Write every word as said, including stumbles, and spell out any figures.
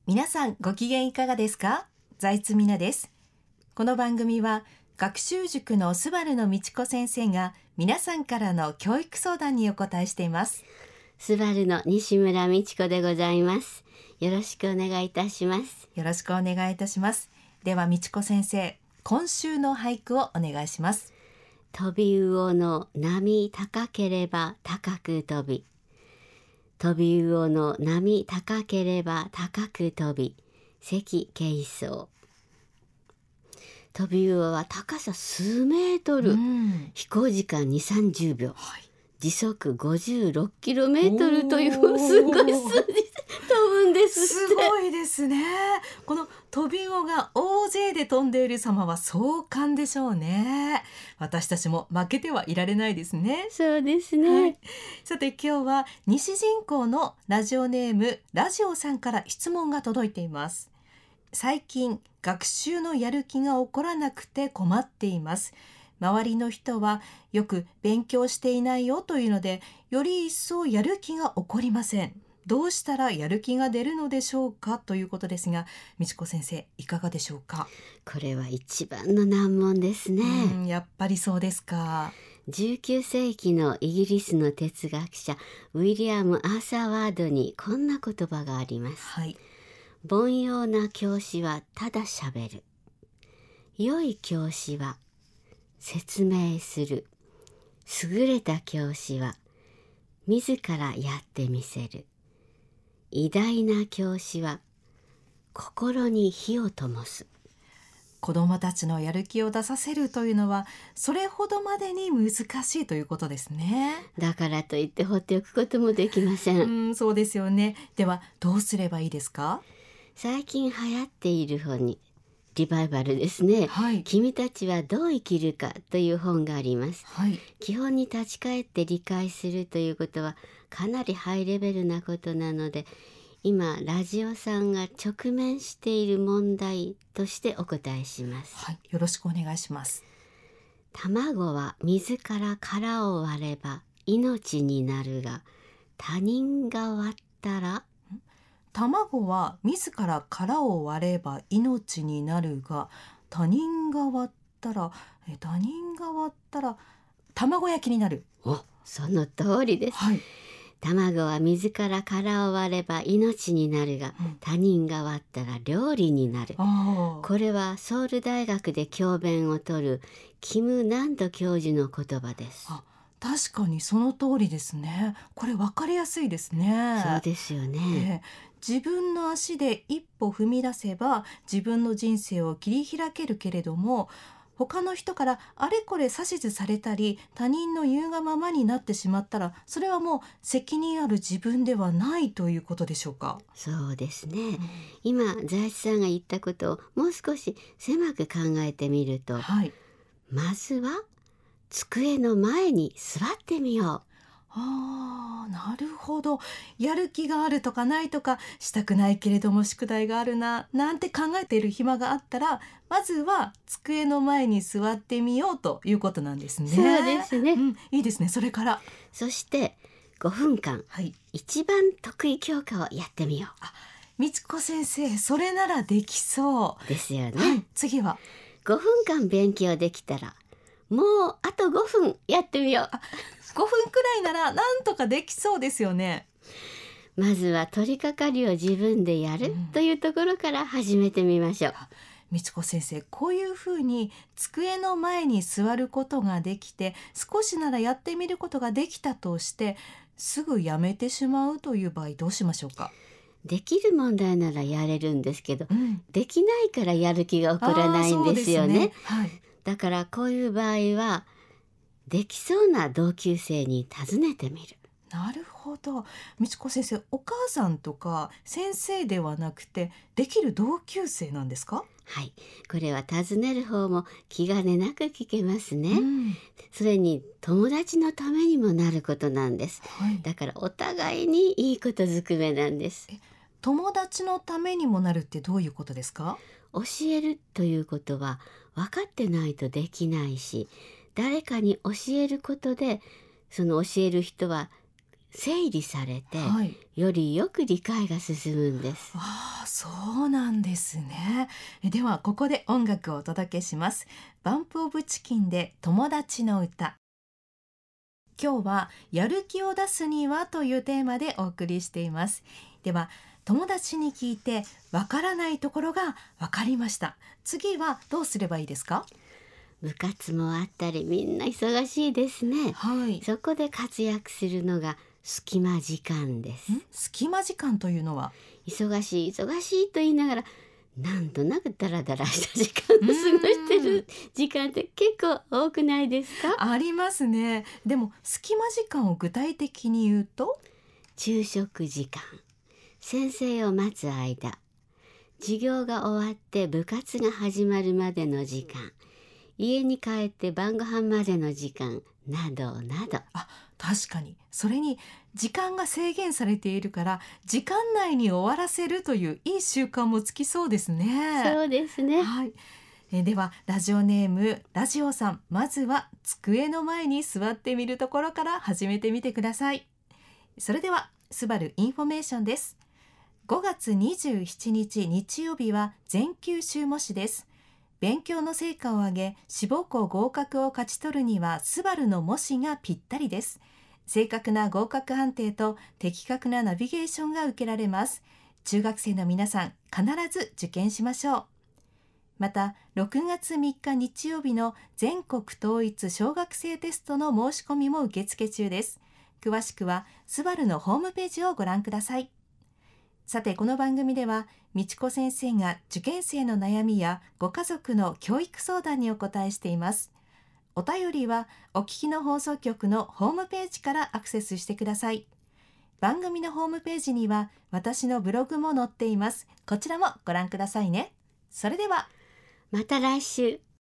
皆さんご機嫌いかがですか？財津美奈です。この番組は学習塾のスバルの道子先生が皆さんからの教育相談にお答えしています。 スバルの西村美智子でございます。よろしくお願いいたします。 よろしくお願いいたします。では道子先生、今週の俳句をお願いします。 飛び魚の波高ければ高く飛び、飛び魚の波高ければ高く飛び、関慶宗。飛び魚は高さ数メートル、飛行時間にじゅう、さんじゅうびょう、はい、時速 ごじゅうろくキロメートル というすごい数字で飛ぶんですって。 すごいですね。この飛び魚が大勢で飛んでいる様は壮観でしょうね。私たちも負けてはいられないですね。 そうですね、 はい、さて今日は西陣港のラジオネームラジオさんから質問が届いています。最近学習のやる気が起こらなくて困っています。周りの人はよく勉強していないよというので、より一層やる気が起こりません。どうしたらやる気が出るのでしょうか、ということですが、美智子先生いかがでしょうか？ これは一番の難問ですね。 うん、やっぱりそうですか。 じゅうきゅうせいきのイギリスの哲学者ウィリアム・アーサー・ワードにこんな言葉があります。 はい、 凡庸な教師はただしゃべる。良い教師は説明する。優れた教師は自らやってみせる。偉大な教師は心に火を灯す。 子どもたちのやる気を出させるというのはそれほどまでに難しいということですね。 だからといって放っておくこともできません。 うん、そうですよね。ではどうすればいいですか？ 最近流行っている本にリバイバルですね、 はい、 君たちはどう生きるかという本があります、 はい、 基本に立ち返って理解するということはかなりハイレベルなことなので、今ラジオさんが直面している問題としてお答えします、 はい、よろしくお願いします。 卵は水から殻を割れば命になるが、他人が割ったら。 卵は自ら殻を割れば命になるが、他人が割ったらえ他人が割ったら卵焼きになる。 お、その通りです、 はい、 卵は水から殻を割れば命になるが、うん、他人が割ったら料理になる。これはソウル大学で教鞭を取るキム・ナンド教授の言葉です。 あ、確かにその通りですね。これ分かりやすいですね。 そうですよね、 えー、自分の足で一歩踏み出せば自分の人生を切り開けるけれども、他の人からあれこれ指図されたり他人の言うがままになってしまったら、それはもう責任ある自分ではないということでしょうか？ そうですね、うん、今財津さんが言ったことをもう少し狭く考えてみると、はい、まずは机の前に座ってみよう。 あー、なるほど。やる気があるとかないとか、したくないけれども宿題があるななんて考えている暇があったら、まずは机の前に座ってみようということなんですね。 そうですね、 うん、いいですね。それからそしてごふんかん、はい、一番得意教科をやってみよう。 あ、美智子先生、それならできそうですよね、 はい、次はごふんかん勉強できたらもうあとごふんやってみよう。 あ、ごふんくらいならなんとかできそうですよね。 まずは取り掛かりを自分でやる、うん、というところから始めてみましょう。 美智子先生、こういうふうに机の前に座ることができて、少しならやってみることができたとしてすぐやめてしまうという場合どうしましょうか？ できる問題ならやれるんですけど、うん、できないからやる気が起こらないんですよ ね, ね、はい、だからこういう場合はできそうな同級生に尋ねてみる。 なるほど。美智子先生、お母さんとか先生ではなくてできる同級生なんですか？ はい、これは尋ねる方も気兼ねなく聞けますね、うん、それに友達のためにもなることなんです、はい、だからお互いにいいことずくめなんです。 え、友達のためにもなるってどういうことですか？ 教えるということは分かってないとできないし、誰かに教えることでその教える人は整理されて、 はい、 よりよく理解が進むんです。 ああ、そうなんですね。ではここで音楽をお届けします。バンプオブチキンで友達の歌。今日はやる気を出すにはというテーマでお送りしています。では友達に聞いてわからないところがわかりました。次はどうすればいいですか？ 部活もあったりみんな忙しいですね。 はい。 そこで活躍するのが隙間時間です。 ん隙間時間というのは？ 忙しい忙しいと言いながらなんとなくダラダラした時間を過ごしてる時間って結構多くないですか？ ありますね。でも隙間時間を具体的に言うと？ 昼食時間、先生を待つ間、授業が終わって部活が始まるまでの時間、家に帰って晩ご飯までの時間などなど。 あ、確かに。それに時間が制限されているから時間内に終わらせるといういい習慣もつきそうですね。 そうですね。 はい。えではラジオネームラジオさん、まずは机の前に座ってみるところから始めてみてください。それではスバルインフォメーションです。ごがつにじゅうしちにち日曜日は全級修模試です。勉強の成果を上げ志望校合格を勝ち取るにはスバルの模試がぴったりです。正確な合格判定と的確なナビゲーションが受けられます。中学生の皆さん、必ず受験しましょう。またろくがつみっか日曜日の全国統一小学生テストの申し込みも受付中です。詳しくはスバルのホームページをご覧ください。さてこの番組ではみちこ先生が受験生の悩みやご家族の教育相談にお答えしています。お便りはお聞きの放送局のホームページからアクセスしてください。番組のホームページには私のブログも載っています。こちらもご覧くださいね。それではまた来週。